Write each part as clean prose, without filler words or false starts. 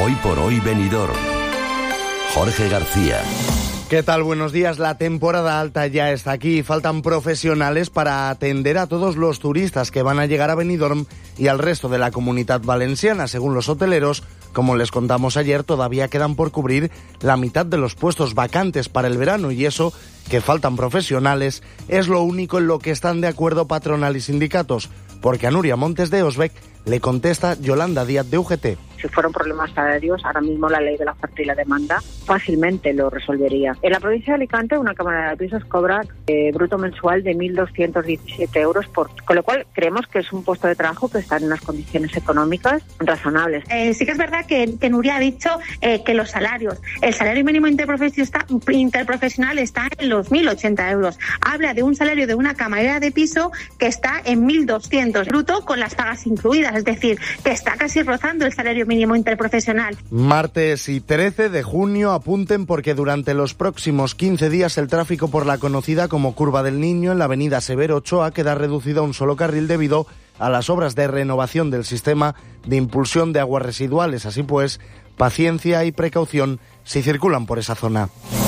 Hoy por hoy Benidorm. Jorge García. ¿Qué tal? Buenos días. La temporada alta ya está aquí. Faltan profesionales para atender a todos los turistas que van a llegar a Benidorm y al resto de la Comunidad Valenciana. Según los hoteleros, como les contamos ayer, todavía quedan por cubrir la mitad de los puestos vacantes para el verano, y eso, que faltan profesionales, es lo único en lo que están de acuerdo patronal y sindicatos, porque a Nuria Montes de Osbec le contesta Yolanda Díaz de UGT. Si fueron problemas salarios, ahora mismo la ley de la oferta y la demanda fácilmente lo resolvería. En la provincia de Alicante, una cámara de pisos cobra bruto mensual de 1.217 euros, con lo cual creemos que es un puesto de trabajo que está en unas condiciones económicas razonables. Sí que es verdad que Nuria ha dicho que los salarios, el salario mínimo interprofesional está en los 1.080 euros. Habla de un salario de una camarera de piso que está en 1.200 bruto con las pagas incluidas, es decir, que está casi rozando el salario mínimo interprofesional. Martes y 13 de junio, apunten porque durante los próximos 15 días el tráfico por la conocida como Curva del Niño en la avenida Severo Ochoa queda reducido a un solo carril debido a las obras de renovación del sistema de impulsión de aguas residuales. Así pues, paciencia y precaución si circulan por esa zona.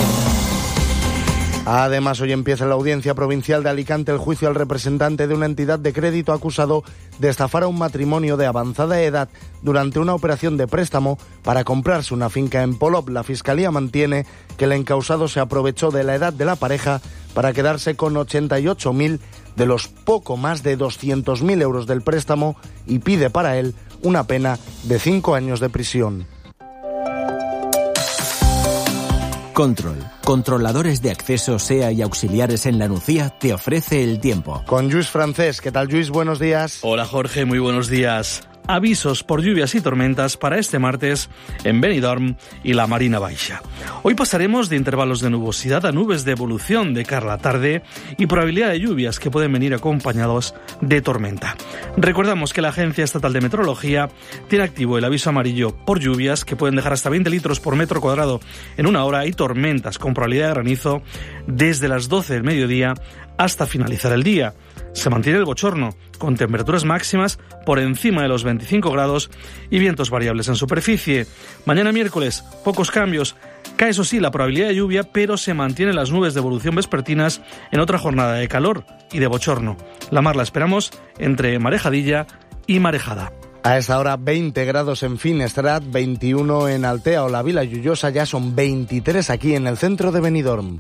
Además, hoy empieza en la Audiencia Provincial de Alicante el juicio al representante de una entidad de crédito acusado de estafar a un matrimonio de avanzada edad durante una operación de préstamo para comprarse una finca en Polop. La Fiscalía mantiene que el encausado se aprovechó de la edad de la pareja para quedarse con 88.000 de los poco más de 200.000 euros del préstamo y pide para él una pena de 5 años de prisión. Control. Controladores de acceso SEA y auxiliares en La Nucía te ofrece el tiempo. Con Lluís Francés. ¿Qué tal, Lluís? Buenos días. Hola, Jorge. Muy buenos días. Avisos por lluvias y tormentas para este martes en Benidorm y la Marina Baixa. Hoy pasaremos de intervalos de nubosidad a nubes de evolución de cara a la tarde y probabilidad de lluvias que pueden venir acompañados de tormenta. Recordamos que la Agencia Estatal de Meteorología tiene activo el aviso amarillo por lluvias que pueden dejar hasta 20 litros por metro cuadrado en una hora y tormentas con probabilidad de granizo desde las 12 del mediodía hasta finalizar el día. Se mantiene el bochorno, con temperaturas máximas por encima de los 25 grados y vientos variables en superficie. Mañana miércoles, pocos cambios. Cae, eso sí, la probabilidad de lluvia, pero se mantienen las nubes de evolución vespertinas en otra jornada de calor y de bochorno. La mar la esperamos entre marejadilla y marejada. A esta hora 20 grados en Finestrat, 21 en Altea o la Vila Llullosa, ya son 23 aquí en el centro de Benidorm.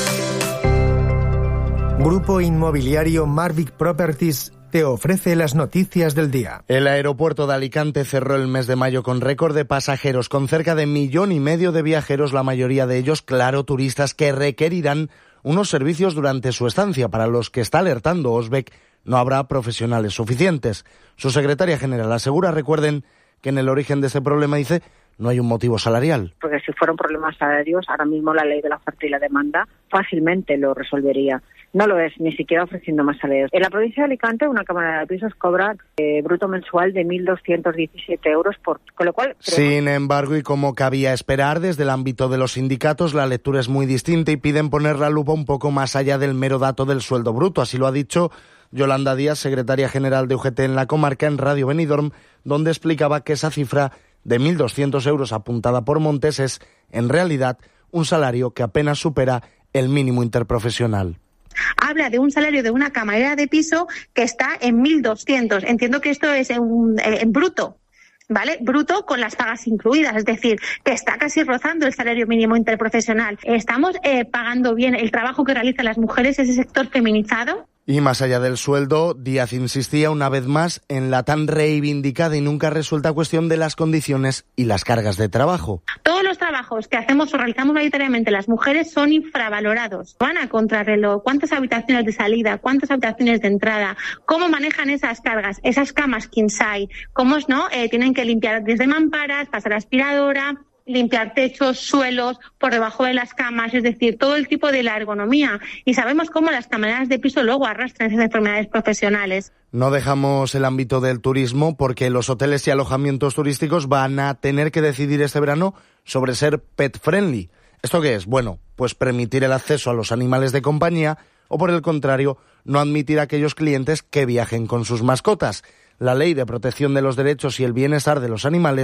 Grupo Inmobiliario Marvic Properties te ofrece las noticias del día. El aeropuerto de Alicante cerró el mes de mayo con récord de pasajeros, con cerca de 1,5 millones de viajeros, la mayoría de ellos, claro, turistas que requerirán unos servicios durante su estancia, para los que está alertando Osbec. No habrá profesionales suficientes. Su secretaria general asegura, recuerden, que en el origen de ese problema, dice, no hay un motivo salarial. Porque si fueron problemas salarios, ahora mismo la ley de la oferta y la demanda fácilmente lo resolvería. No lo es, ni siquiera ofreciendo más salarios. En la provincia de Alicante, una cámara de pisos cobra bruto mensual de 1.217 euros, con lo cual... Sin embargo, y como cabía esperar, desde el ámbito de los sindicatos, la lectura es muy distinta y piden poner la lupa un poco más allá del mero dato del sueldo bruto. Así lo ha dicho Yolanda Díaz, secretaria general de UGT en la comarca, en Radio Benidorm, donde explicaba que esa cifra de 1.200 euros apuntada por Montes es, en realidad, un salario que apenas supera el mínimo interprofesional. Habla de un salario de una camarera de piso que está en 1.200. Entiendo que esto es en bruto, ¿vale? Bruto con las pagas incluidas, es decir, que está casi rozando el salario mínimo interprofesional. ¿Estamos pagando bien el trabajo que realizan las mujeres, ese sector feminizado? Y más allá del sueldo, Díaz insistía una vez más en la tan reivindicada y nunca resuelta cuestión de las condiciones y las cargas de trabajo. Todos los trabajos que hacemos o realizamos mayoritariamente las mujeres son infravalorados. Van a contrarreloj. ¿Cuántas habitaciones de salida? ¿Cuántas habitaciones de entrada? ¿Cómo manejan esas cargas? Esas camas king size. ¿Cómo no? Tienen que limpiar desde mamparas, pasar aspiradora, limpiar techos, suelos, por debajo de las camas, es decir, todo el tipo de la ergonomía. Y sabemos cómo las camareras de piso luego arrastran esas enfermedades profesionales. No dejamos el ámbito del turismo porque los hoteles y alojamientos turísticos van a tener que decidir este verano sobre ser pet friendly. ¿Esto qué es? Bueno, pues permitir el acceso a los animales de compañía o, por el contrario, no admitir a aquellos clientes que viajen con sus mascotas. La Ley de Protección de los Derechos y el Bienestar de los Animales